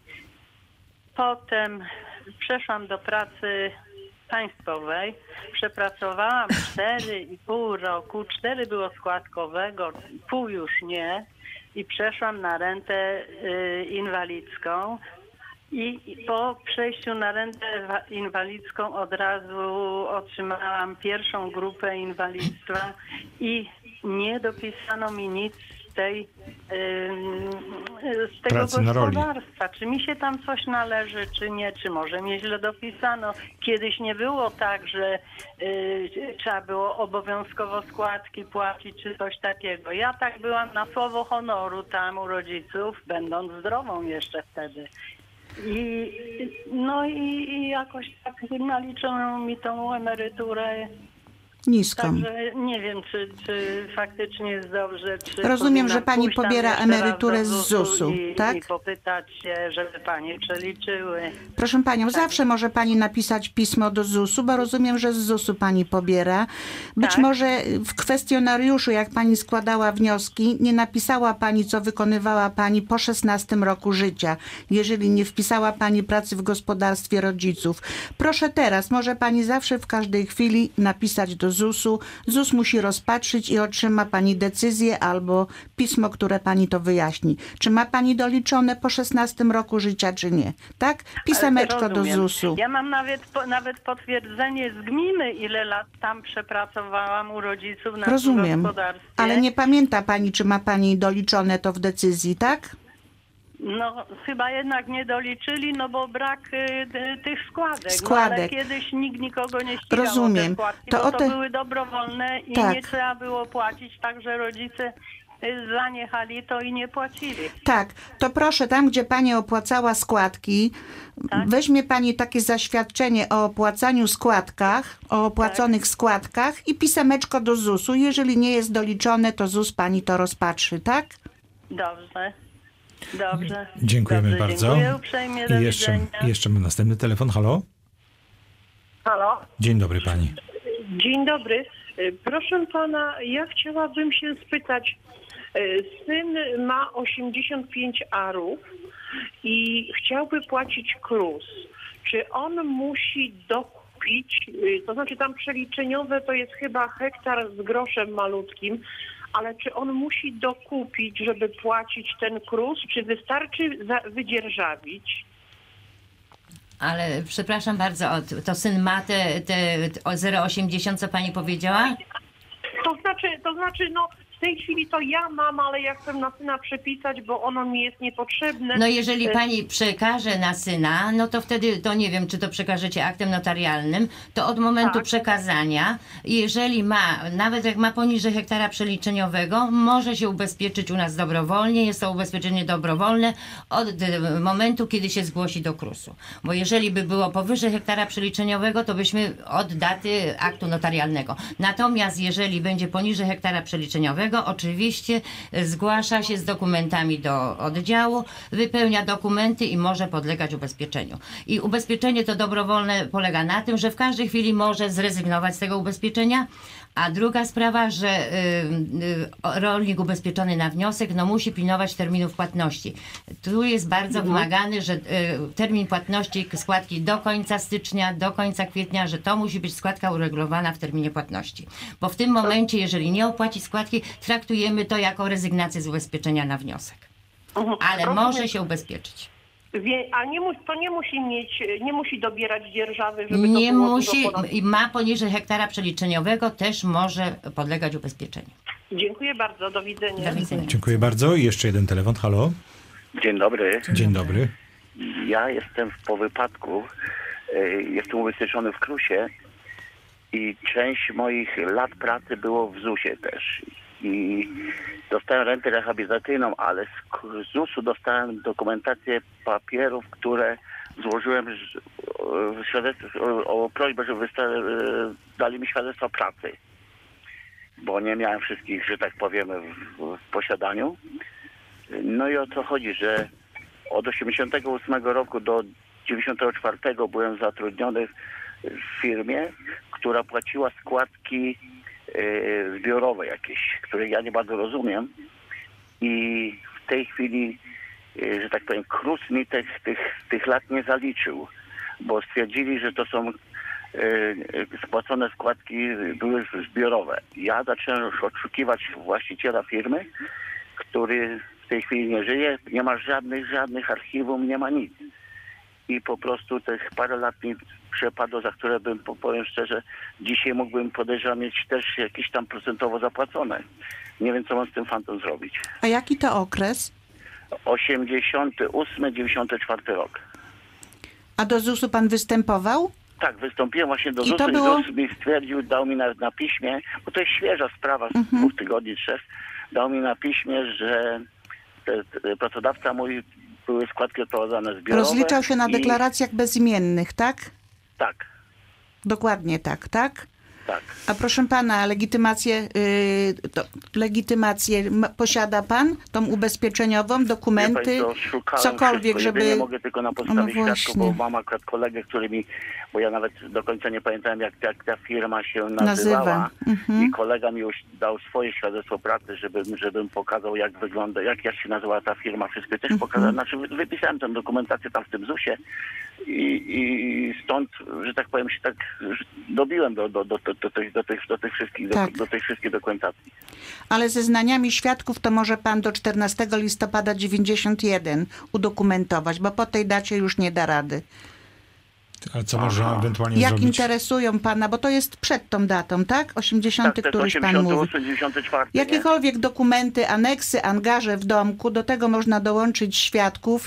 [SPEAKER 14] Potem przeszłam do pracy państwowej. Przepracowałam cztery i pół roku. cztery było składkowego, pół już nie. I przeszłam na rentę e, inwalidzką. I i po przejściu na rentę wa- inwalidzką od razu otrzymałam pierwszą grupę inwalidztwa i nie dopisano mi nic z tej ym, z tego
[SPEAKER 2] Pracy na roli.
[SPEAKER 14] gospodarstwa. Czy mi się tam coś należy, czy nie, czy może mnie źle dopisano. Kiedyś nie było tak, że y, trzeba było obowiązkowo składki płacić, czy coś takiego. Ja tak byłam na słowo honoru tam u rodziców, będąc zdrową jeszcze wtedy. I no i, i jakoś tak naliczono mi tą emeryturę.
[SPEAKER 3] Niską.
[SPEAKER 14] Także nie wiem, czy, czy faktycznie jest dobrze. Czy
[SPEAKER 3] Rozumiem, że
[SPEAKER 14] powinnam
[SPEAKER 3] pani
[SPEAKER 14] pójść tam
[SPEAKER 3] pobiera
[SPEAKER 14] jeszcze
[SPEAKER 3] emeryturę
[SPEAKER 14] raz do
[SPEAKER 3] z zusu,
[SPEAKER 14] i,
[SPEAKER 3] tak?
[SPEAKER 14] I popytać się, żeby pani przeliczyły.
[SPEAKER 3] Proszę panią, zawsze może pani napisać pismo do zusu, bo rozumiem, że z zusu pani pobiera. Być
[SPEAKER 14] Tak.
[SPEAKER 3] może w kwestionariuszu, jak pani składała wnioski, nie napisała pani, co wykonywała pani po szesnastym roku życia, jeżeli nie wpisała pani pracy w gospodarstwie rodziców. Proszę teraz, może pani zawsze w każdej chwili napisać do zusu. ZUS musi rozpatrzyć i otrzyma pani decyzję albo pismo, które pani to wyjaśni. Czy ma pani doliczone po szesnastym roku życia, czy nie? Tak? Pisemeczko do
[SPEAKER 14] Rozumiem.
[SPEAKER 3] zusu.
[SPEAKER 14] Ja mam nawet, po, nawet potwierdzenie z gminy, ile lat tam przepracowałam u rodziców na
[SPEAKER 3] Rozumiem.
[SPEAKER 14] gospodarstwie.
[SPEAKER 3] Ale nie pamięta pani, czy ma pani doliczone to w decyzji, tak?
[SPEAKER 14] No chyba jednak nie doliczyli, no bo brak y, ty, tych składek.
[SPEAKER 3] Składek.
[SPEAKER 14] No, ale kiedyś nikt nikogo nie ścigał
[SPEAKER 3] Rozumiem.
[SPEAKER 14] o te składki,
[SPEAKER 3] To
[SPEAKER 14] bo
[SPEAKER 3] o
[SPEAKER 14] to
[SPEAKER 3] te-
[SPEAKER 14] były dobrowolne i
[SPEAKER 3] Tak.
[SPEAKER 14] nie trzeba było płacić, także rodzice y, zaniechali to i nie płacili.
[SPEAKER 3] Tak, to proszę, tam gdzie pani opłacała składki, weźmie pani takie zaświadczenie o opłacaniu składkach, o opłaconych składkach i pisemeczko do zusu. Jeżeli nie jest doliczone, to ZUS pani to rozpatrzy, tak?
[SPEAKER 14] Dobrze. Dobrze.
[SPEAKER 2] Dziękujemy
[SPEAKER 14] Dobrze,
[SPEAKER 2] bardzo.
[SPEAKER 14] Dziękuję uprzejmie, do
[SPEAKER 2] I jeszcze,
[SPEAKER 14] widzenia.
[SPEAKER 2] jeszcze mamy następny telefon. Halo?
[SPEAKER 15] Halo?
[SPEAKER 2] Dzień dobry pani.
[SPEAKER 15] Dzień dobry. Y, Proszę pana, ja chciałabym się spytać. y, Syn ma osiemdziesiąt pięć arów i chciałby płacić KRUS. Czy on musi dokupić, y, to znaczy tam przeliczeniowe to jest chyba hektar z groszem malutkim, ale czy on musi dokupić, żeby płacić ten KRUS, czy wystarczy za- wydzierżawić?
[SPEAKER 5] Ale przepraszam bardzo, o, to syn ma te, te o zero przecinek osiemdziesiąt, co pani powiedziała?
[SPEAKER 15] To znaczy, to znaczy, no w tej chwili to ja mam, ale ja chcę na syna przepisać, bo ono mi jest niepotrzebne.
[SPEAKER 5] No jeżeli
[SPEAKER 15] E,
[SPEAKER 5] pani przekaże na syna, no to wtedy, to nie wiem, czy to przekażecie aktem notarialnym, to od momentu
[SPEAKER 15] Tak.
[SPEAKER 5] przekazania, jeżeli ma, nawet jak ma poniżej hektara przeliczeniowego, może się ubezpieczyć u nas dobrowolnie, jest to ubezpieczenie dobrowolne od e, momentu, kiedy się zgłosi do KRUS-u. Bo jeżeli by było powyżej hektara przeliczeniowego, to byśmy od daty aktu notarialnego. Natomiast jeżeli będzie poniżej hektara przeliczeniowego, oczywiście zgłasza się z dokumentami do oddziału, wypełnia dokumenty i może podlegać ubezpieczeniu. I ubezpieczenie to dobrowolne polega na tym, że w każdej chwili może zrezygnować z tego ubezpieczenia. A druga sprawa, że y, y, rolnik ubezpieczony na wniosek no, musi pilnować terminów płatności. Tu jest bardzo wymagany, że y, termin płatności składki do końca stycznia, do końca kwietnia, że to musi być składka uregulowana w terminie płatności. Bo w tym momencie, jeżeli nie opłaci składki, traktujemy to jako rezygnację z ubezpieczenia na wniosek. Ale
[SPEAKER 15] Rozumiem.
[SPEAKER 5] może się ubezpieczyć.
[SPEAKER 15] Wie, a nie, mu- to nie musi mieć, nie musi dobierać dzierżawy, żeby
[SPEAKER 5] Nie
[SPEAKER 15] to było
[SPEAKER 5] musi
[SPEAKER 15] dużo ponad-
[SPEAKER 5] i ma poniżej hektara przeliczeniowego, też może podlegać ubezpieczeniu.
[SPEAKER 15] Dziękuję bardzo, do widzenia.
[SPEAKER 5] Do widzenia.
[SPEAKER 2] Dziękuję bardzo. I jeszcze jeden telefon. Halo?
[SPEAKER 16] Dzień dobry.
[SPEAKER 2] Dzień dobry.
[SPEAKER 16] Ja jestem po wypadku. y, Jestem ubezpieczony w KRUS-ie i część moich lat pracy było w zusie też. I dostałem rentę rehabilitacyjną, ale z K- z zusu dostałem dokumentację papierów, które złożyłem z- o- świadectw- o, o prośbę, żeby wysta- y, dali mi świadectwo pracy. Bo nie miałem wszystkich, że tak powiem, w, w posiadaniu. No i o co chodzi, że od osiemdziesiątego ósmego roku do dziewięćdziesiątego czwartego byłem zatrudniony w firmie, która płaciła składki e, zbiorowe jakieś, które ja nie bardzo rozumiem. I w tej chwili, e, że tak powiem, KRUS mi tych, tych, tych lat nie zaliczył, bo stwierdzili, że to są e, spłacone składki były zbiorowe. Ja zacząłem już odszukiwać właściciela firmy, który w tej chwili nie żyje, nie ma żadnych, żadnych archiwum, nie ma nic. i po prostu tych parę lat mi przepadło, za które bym, powiem szczerze, dzisiaj mógłbym, podejrzewam, mieć też jakieś tam procentowo zapłacone. Nie wiem, co mam z tym fantem zrobić.
[SPEAKER 3] A jaki to okres?
[SPEAKER 16] osiemdziesiąty ósmy dziewięćdziesiąty czwarty rok.
[SPEAKER 3] A do zusu pan występował?
[SPEAKER 16] Tak, wystąpiłem właśnie do
[SPEAKER 3] I
[SPEAKER 16] zusu
[SPEAKER 3] to
[SPEAKER 16] i
[SPEAKER 3] było-
[SPEAKER 16] ZUS mi stwierdził, dał mi na, na piśmie, bo to jest świeża sprawa z
[SPEAKER 3] Mhm.
[SPEAKER 16] dwóch tygodni, trzech, dał mi na piśmie, że te, te, pracodawca mój, były składki odprowadzane zbiorowe.
[SPEAKER 3] Rozliczał się na
[SPEAKER 16] i-
[SPEAKER 3] deklaracjach bezimiennych, tak?
[SPEAKER 16] Tak,
[SPEAKER 3] Dokładnie tak, tak?
[SPEAKER 16] tak.
[SPEAKER 3] A proszę pana, legitymację, yy, to, legitymację m- posiada pan? Tą ubezpieczeniową, dokumenty,
[SPEAKER 16] Wie pani co, szukałem
[SPEAKER 3] cokolwiek,
[SPEAKER 16] wszystko.
[SPEAKER 3] żeby...
[SPEAKER 16] Jedynie mogę tylko na podstawie
[SPEAKER 3] No
[SPEAKER 16] świadków,
[SPEAKER 3] właśnie.
[SPEAKER 16] bo mam akurat kolegę, który mi, bo ja nawet do końca nie pamiętałem, jak, jak ta firma się
[SPEAKER 3] Nazywa.
[SPEAKER 16] nazywała.
[SPEAKER 3] Mhm.
[SPEAKER 16] I kolega mi już dał swoje świadectwo pracy, żebym, żebym pokazał, jak wygląda, jak, jak się nazywała ta firma. Wszystko też
[SPEAKER 3] Mhm.
[SPEAKER 16] pokazałem. Znaczy wy- wypisałem tę dokumentację tam w tym zusie i, i stąd, że tak powiem, się tak że dobiłem do, do, do, do, do, tych, do, tych, do tych wszystkich
[SPEAKER 3] Tak.
[SPEAKER 16] do, do tych wszystkich dokumentacji.
[SPEAKER 3] Ale zeznaniami świadków to może pan do czternastego listopada dziewięćdziesiąt jeden udokumentować, bo po tej dacie już nie da rady.
[SPEAKER 2] Ale co można ewentualnie
[SPEAKER 3] Jak
[SPEAKER 2] zrobić?
[SPEAKER 3] interesują pana, bo to jest przed tą datą, tak? osiemdziesiąty,
[SPEAKER 16] Tak, to
[SPEAKER 3] któryś
[SPEAKER 16] jest
[SPEAKER 3] pan mówi.
[SPEAKER 16] osiemdziesiąty ósmy dziewięćdziesiąty czwarty. nie?
[SPEAKER 3] Jakiekolwiek dokumenty, aneksy, angaże w domku, do tego można dołączyć świadków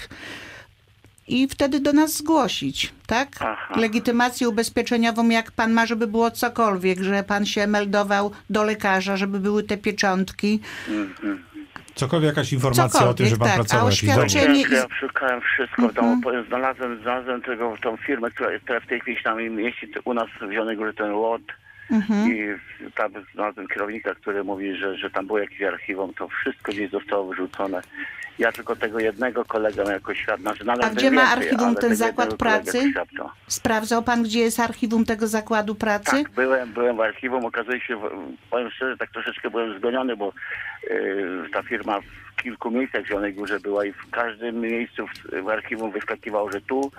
[SPEAKER 3] i wtedy do nas zgłosić, tak?
[SPEAKER 16] Aha.
[SPEAKER 3] Legitymację ubezpieczeniową, jak pan ma, żeby było cokolwiek, że pan się meldował do lekarza, żeby były te pieczątki.
[SPEAKER 16] Mhm.
[SPEAKER 2] Cokolwiek, jakaś informacja o tym, że pan
[SPEAKER 3] Cokolwiek, tak.
[SPEAKER 2] pracował
[SPEAKER 3] A
[SPEAKER 2] w jakimś domu.
[SPEAKER 3] oświadczenie-
[SPEAKER 16] Ja, ja szukałem wszystko,
[SPEAKER 3] Mhm.
[SPEAKER 16] tam opowiem, znalazłem, znalazłem tego, tą firmę, która, która w tej chwili się tam mieści u nas w Zielonej Górze, ten łot.
[SPEAKER 3] Mhm.
[SPEAKER 16] I tam znalazłem kierownika, który mówi, że, że tam było jakieś archiwum, to wszystko gdzieś zostało wyrzucone. Ja tylko tego jednego kolegę jako świadka.
[SPEAKER 3] A gdzie ma archiwum ten zakład pracy? Sprawdzał pan, gdzie jest archiwum tego zakładu pracy?
[SPEAKER 16] Tak, byłem, byłem w archiwum, okazuje się, powiem szczerze, tak troszeczkę byłem zgoniony, bo yy, ta firma w kilku miejscach w Zielonej Górze była i w każdym miejscu w, w archiwum wyskakiwało, że tu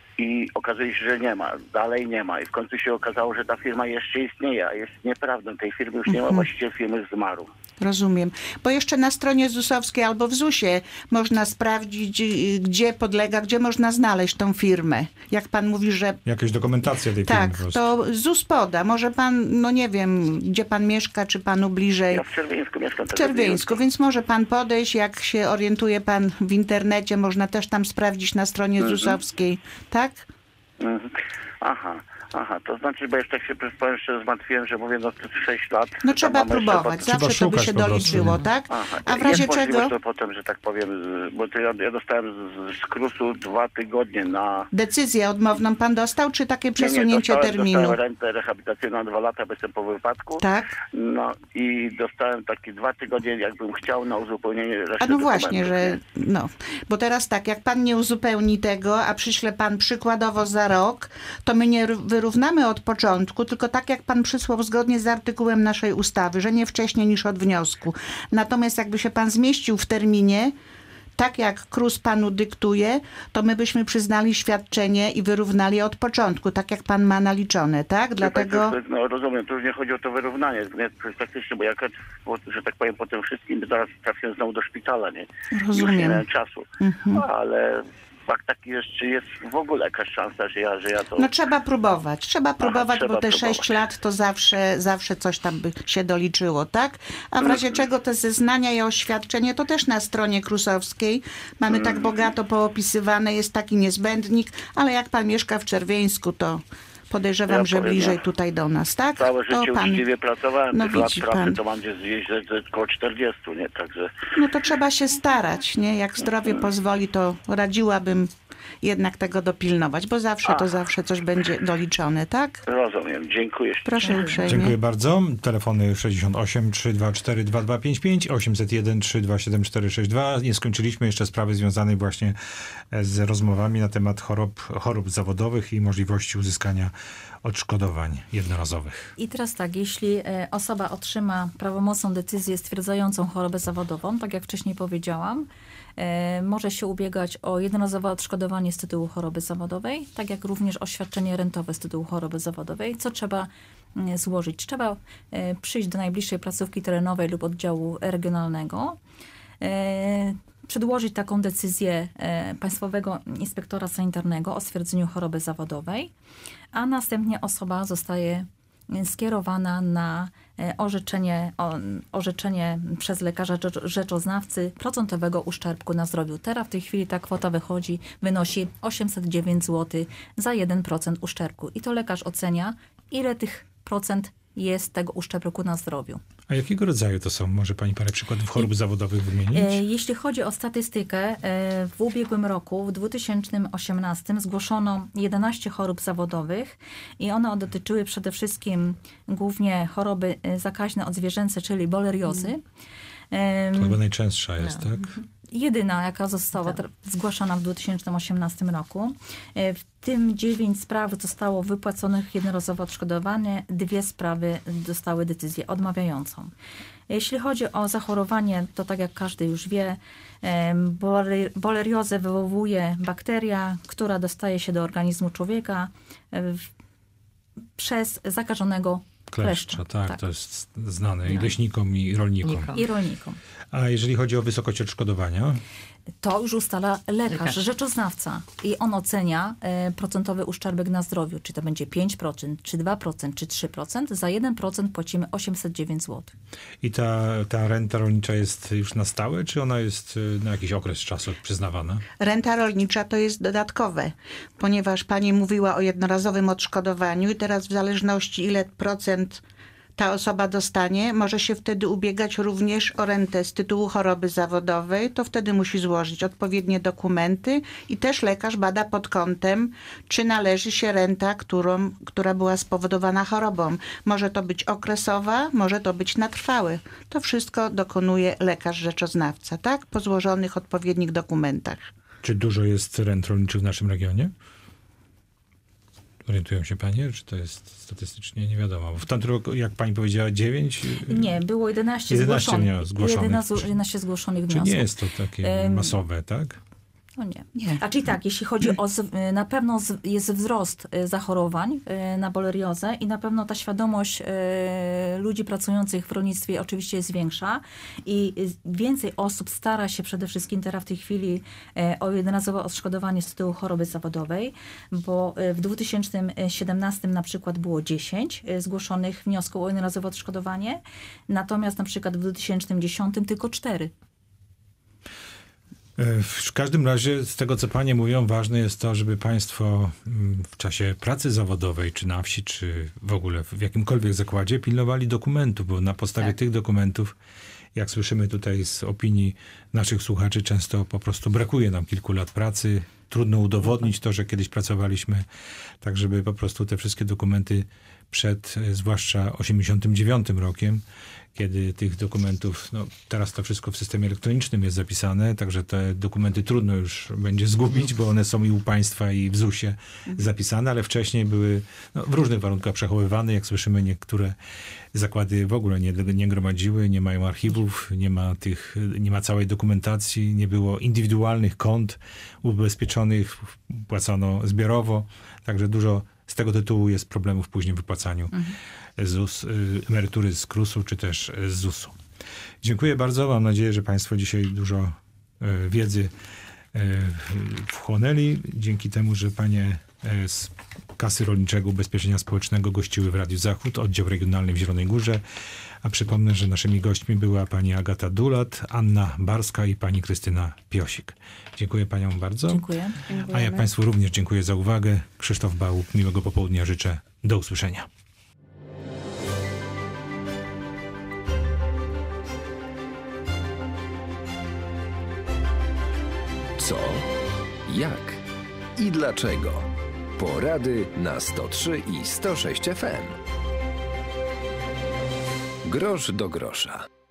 [SPEAKER 16] i okazuje się, że nie ma, dalej nie ma i w końcu się okazało, że ta firma jeszcze istnieje, a jest nieprawdą, tej firmy już nie ma,
[SPEAKER 3] Mhm.
[SPEAKER 16] właściciel firmy zmarł.
[SPEAKER 3] Rozumiem. Bo jeszcze na stronie zusowskiej albo w zusie można sprawdzić, y, gdzie podlega, gdzie można znaleźć tą firmę. Jak pan mówi, że
[SPEAKER 2] Jakaś dokumentacja tej
[SPEAKER 3] tak,
[SPEAKER 2] firmy po prostu.
[SPEAKER 3] to ZUS poda. Może pan, no nie wiem, gdzie pan mieszka, czy panu bliżej.
[SPEAKER 16] Ja w Czerwieńsku mieszkam.
[SPEAKER 3] W Czerwieńsku, więc może pan podejść, jak się orientuje pan w internecie, można też tam sprawdzić na stronie
[SPEAKER 16] Mhm.
[SPEAKER 3] zusowskiej, tak?
[SPEAKER 16] Mhm. Aha, aha, to znaczy, bo jeszcze tak się powiem, jeszcze zmartwiłem, że mówię, no to sześć lat.
[SPEAKER 3] No
[SPEAKER 16] to
[SPEAKER 3] trzeba
[SPEAKER 16] mamy jeszcze
[SPEAKER 3] próbować,
[SPEAKER 16] potem-
[SPEAKER 3] zawsze to by się doliczyło, tak?
[SPEAKER 16] Aha,
[SPEAKER 3] A w razie
[SPEAKER 16] jest możliwość,
[SPEAKER 3] czego
[SPEAKER 16] to potem, że tak powiem, z- bo to ja, ja dostałem z, z krusu dwa tygodnie na...
[SPEAKER 3] decyzję odmowną pan dostał, czy takie
[SPEAKER 16] Nie, nie,
[SPEAKER 3] przesunięcie
[SPEAKER 16] dostałem,
[SPEAKER 3] terminu?
[SPEAKER 16] Dostałem rentę rehabilitacyjną na dwa lata, bo jestem po wypadku.
[SPEAKER 3] Tak.
[SPEAKER 16] No i dostałem takie dwa tygodnie, jakbym chciał, na uzupełnienie reszty
[SPEAKER 3] A no właśnie,
[SPEAKER 16] dokumentów,
[SPEAKER 3] że
[SPEAKER 16] nie?
[SPEAKER 3] no, bo teraz tak, jak pan nie uzupełni tego, a przyśle pan przykładowo za rok, to my nie r- wyrównamy od początku, tylko tak jak pan przysłał zgodnie z artykułem naszej ustawy, że nie wcześniej niż od wniosku. Natomiast jakby się pan zmieścił w terminie, tak jak KRUS panu dyktuje, to my byśmy przyznali świadczenie i wyrównali od początku, tak jak pan ma naliczone, tak? Dlatego...
[SPEAKER 16] To, no rozumiem, tu już nie chodzi o to wyrównanie, nie, praktycznie, bo jak, bo, że tak powiem, po tym wszystkim zaraz trafiłem znowu do szpitala, nie?
[SPEAKER 3] Rozumiem.
[SPEAKER 16] Już nie miałem czasu,
[SPEAKER 3] Mhm.
[SPEAKER 16] ale fakt taki jest, czy jest w ogóle jakaś szansa, że ja, że ja to...
[SPEAKER 3] No trzeba próbować, trzeba próbować,
[SPEAKER 16] trzeba
[SPEAKER 3] bo te
[SPEAKER 16] próbować.
[SPEAKER 3] sześć lat to zawsze, zawsze coś tam by się doliczyło, tak? A w razie czego te zeznania i oświadczenie to też na stronie krusowskiej mamy tak bogato poopisywane, jest taki niezbędnik, ale jak pan mieszka w Czerwieńsku, to podejrzewam,
[SPEAKER 16] Ja
[SPEAKER 3] że
[SPEAKER 16] powiem,
[SPEAKER 3] bliżej
[SPEAKER 16] ja
[SPEAKER 3] tutaj do nas, tak?
[SPEAKER 16] Całe
[SPEAKER 3] To
[SPEAKER 16] życie
[SPEAKER 3] pan,
[SPEAKER 16] uczciwie pracowałem,
[SPEAKER 3] no
[SPEAKER 16] tych lat
[SPEAKER 3] widzi
[SPEAKER 16] pracy
[SPEAKER 3] pan.
[SPEAKER 16] to mam gdzieś zjeść około czterdziestu, nie? Także...
[SPEAKER 3] no to trzeba się starać, nie? Jak zdrowie pozwoli, to radziłabym jednak tego dopilnować, bo zawsze to
[SPEAKER 16] A.
[SPEAKER 3] zawsze coś będzie doliczone, tak?
[SPEAKER 16] Rozumiem, dziękuję.
[SPEAKER 3] Proszę uprzejmie.
[SPEAKER 2] Dziękuję bardzo. Telefony sześćdziesiąt osiem trzysta dwadzieścia cztery dwa dwa pięć pięć, osiemset jeden trzy dwa siedem cztery sześć dwa. Nie skończyliśmy jeszcze sprawy związanej właśnie z rozmowami na temat chorób, chorób zawodowych i możliwości uzyskania odszkodowań jednorazowych.
[SPEAKER 11] I teraz tak, jeśli e, osoba otrzyma prawomocną decyzję stwierdzającą chorobę zawodową, tak jak wcześniej powiedziałam, e, może się ubiegać o jednorazowe odszkodowanie z tytułu choroby zawodowej, tak jak również oświadczenie rentowe z tytułu choroby zawodowej. Co trzeba mm, złożyć? Trzeba e, przyjść do najbliższej placówki terenowej lub oddziału regionalnego. E, przedłożyć taką decyzję e, Państwowego Inspektora Sanitarnego o stwierdzeniu choroby zawodowej, a następnie osoba zostaje skierowana na orzeczenie, o, orzeczenie przez lekarza rzeczoznawcy procentowego uszczerbku na zdrowiu. Teraz w tej chwili ta kwota wychodzi, wynosi osiemset dziewięć złotych za jeden procent uszczerbku. I to lekarz ocenia, ile tych procent jest tego uszczerbku na zdrowiu.
[SPEAKER 2] A jakiego rodzaju to są? Może pani parę przykładów chorób zawodowych wymienić?
[SPEAKER 11] Jeśli chodzi o statystykę, w ubiegłym roku, w dwa tysiące osiemnastym zgłoszono jedenaście chorób zawodowych i one dotyczyły przede wszystkim głównie choroby zakaźne odzwierzęce, czyli boleriozy.
[SPEAKER 2] To chyba najczęstsza jest, no. tak?
[SPEAKER 11] Jedyna, jaka została tak. zgłaszana w dwa tysiące osiemnastym roku. W tym dziewięć spraw zostało wypłaconych jednorazowo odszkodowanie, dwie sprawy dostały decyzję odmawiającą. Jeśli chodzi o zachorowanie, to tak jak każdy już wie, boleriozę wywołuje bakteria, która dostaje się do organizmu człowieka przez zakażonego
[SPEAKER 2] kleszcza.
[SPEAKER 11] kleszcza.
[SPEAKER 2] Tak,
[SPEAKER 11] tak,
[SPEAKER 2] to jest znane i leśnikom, i rolnikom.
[SPEAKER 11] I rolnikom.
[SPEAKER 2] A jeżeli chodzi o wysokość odszkodowania?
[SPEAKER 11] To już ustala lekarz,
[SPEAKER 2] lekarz.
[SPEAKER 11] rzeczoznawca i on ocenia e, procentowy uszczerbek na zdrowiu. Czy to będzie pięć procent, czy dwa procent, czy trzy procent. Za jeden procent płacimy osiemset dziewięć złotych.
[SPEAKER 2] I ta, ta renta rolnicza jest już na stałe, czy ona jest na jakiś okres czasu przyznawana?
[SPEAKER 3] Renta rolnicza to jest dodatkowe, ponieważ pani mówiła o jednorazowym odszkodowaniu i teraz w zależności ile procent ta osoba dostanie, może się wtedy ubiegać również o rentę z tytułu choroby zawodowej, to wtedy musi złożyć odpowiednie dokumenty i też lekarz bada pod kątem, czy należy się renta, którą, która była spowodowana chorobą. Może to być okresowa, może to być na trwałe. To wszystko dokonuje lekarz rzeczoznawca, tak? Po złożonych odpowiednich dokumentach.
[SPEAKER 2] Czy dużo jest rent rolniczych w naszym regionie? Orientują się panie, czy to jest statystycznie nie wiadomo? W tamtym roku, jak pani powiedziała, dziewięć?
[SPEAKER 11] Nie, było jedenaście,
[SPEAKER 2] jedenaście
[SPEAKER 11] zgłoszonych.
[SPEAKER 2] zgłoszonych.
[SPEAKER 11] jedenaście, jedenaście zgłoszonych
[SPEAKER 2] Czy
[SPEAKER 11] wniosków.
[SPEAKER 2] nie jest to takie masowe, tak?
[SPEAKER 11] No nie. nie. A czyli tak, jeśli chodzi o, na pewno jest wzrost zachorowań na boleriozę i na pewno ta świadomość ludzi pracujących w rolnictwie oczywiście jest większa i więcej osób stara się przede wszystkim teraz w tej chwili o jednorazowe odszkodowanie z tytułu choroby zawodowej, bo w dwa tysiące siedemnastym na przykład było dziesięć zgłoszonych wniosków o jednorazowe odszkodowanie, natomiast na przykład w dwa tysiące dziesiątym tylko cztery.
[SPEAKER 2] W każdym razie, z tego co panie mówią, ważne jest to, żeby państwo w czasie pracy zawodowej, czy na wsi, czy w ogóle w jakimkolwiek zakładzie pilnowali dokumentów, bo na podstawie tak. tych dokumentów, jak słyszymy tutaj z opinii naszych słuchaczy, często po prostu brakuje nam kilku lat pracy. Trudno udowodnić to, że kiedyś pracowaliśmy, tak żeby po prostu te wszystkie dokumenty przed, zwłaszcza osiemdziesiątym dziewiątym rokiem, kiedy tych dokumentów, no teraz to wszystko w systemie elektronicznym jest zapisane, także te dokumenty trudno już będzie zgubić, bo one są i u państwa, i w zusie zapisane, ale wcześniej były no, w różnych warunkach przechowywane. Jak słyszymy, niektóre zakłady w ogóle nie, nie gromadziły, nie mają archiwów, nie ma tych, nie ma całej dokumentacji, nie było indywidualnych kont ubezpieczonych, płacono zbiorowo, także dużo z tego tytułu jest problemów później w wypłacaniu mhm. Z U S, emerytury z KRUS-u czy też z zusu. Dziękuję bardzo. Mam nadzieję, że państwo dzisiaj dużo e, wiedzy e, wchłonęli. Dzięki temu, że panie e, z Kasy Rolniczego Ubezpieczenia Społecznego gościły w Radiu Zachód, oddział regionalny w Zielonej Górze. A przypomnę, że naszymi gośćmi była pani Agata Dulat, Anna Barska i pani Krystyna Piosik. Dziękuję paniom bardzo.
[SPEAKER 11] Dziękuję.
[SPEAKER 2] A ja państwu również dziękuję za uwagę. Krzysztof Bałuk, miłego popołudnia życzę. Do usłyszenia.
[SPEAKER 1] Co? Jak? I dlaczego? Porady na sto trzy i sto sześć F M. Grosz do grosza.